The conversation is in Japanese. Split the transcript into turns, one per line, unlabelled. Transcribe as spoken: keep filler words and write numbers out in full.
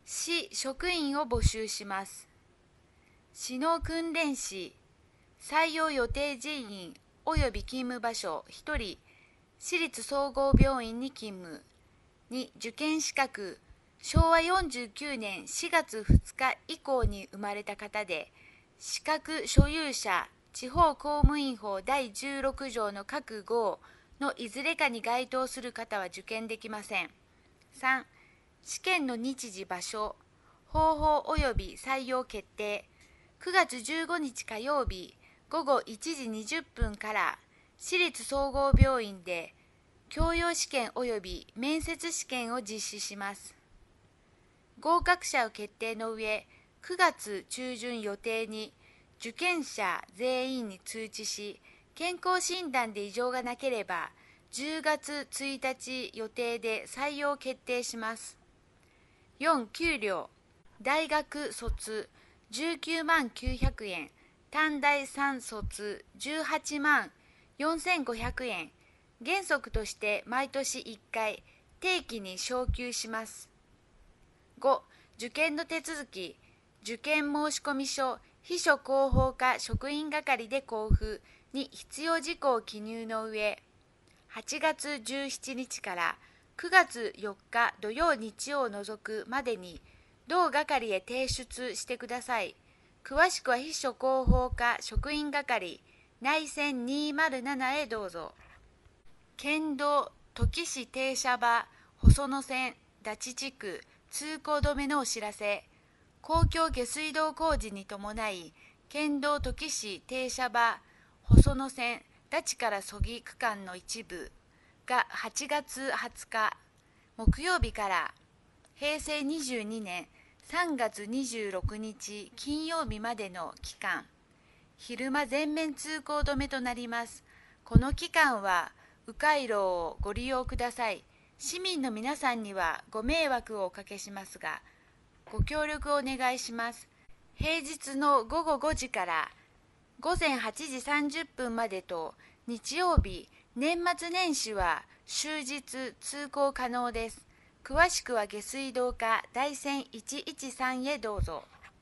市職員を募集します。市の訓練士、採用予定人員及び勤務場所ひとり、市立総合病院に勤務。に、受験資格、しょうわよんじゅうきゅうねんしがつふつか以降に生まれた方で、資格所有者、地方公務員法だいじゅうろくじょうの各号のいずれかに該当する方は受験できません。さん、試験の日時場所、方法及び採用決定。くがつじゅうごにち火曜日ごごいちじにじゅっぷんから市立総合病院で教養試験及び面接試験を実施します。合格者を決定の上、くがつちゅうじゅん予定に受験者全員に通知し、健康診断で異常がなければじゅうがつついたち予定で採用決定します。よん、給料。大学卒じゅうきゅうまんきゅうひゃくえん、短大さん卒じゅうはちまんよんせんごひゃくえん、原則として毎年いっかい定期に昇給します。ご、受験の手続き。受験申込書、秘書広報課職員係で交付に必要事項を記入の上、はちがつじゅうしちにちからくがつよっか土曜日曜を除くまでに同係へ提出してください。詳しくは秘書広報課職員係内線にまるななへどうぞ。県道土岐市停車場細野線田地地区通行止めのお知らせ。公共下水道工事に伴い、県道土岐市停車場細野線田地から曽木区間の一部がはちがつはつか木曜日からへいせいにじゅうにねんさんがつにじゅうろくにち金曜日までの期間、昼間全面通行止めとなります。この期間は迂回路をご利用ください。市民の皆さんにはご迷惑をおかけしますが、ご協力をお願いします。平日のごごごじからごぜんはちじさんじゅっぷんまでと、日曜日、年末年始は終日通行可能です。詳しくは下水道課台線いちいちさんへどうぞ。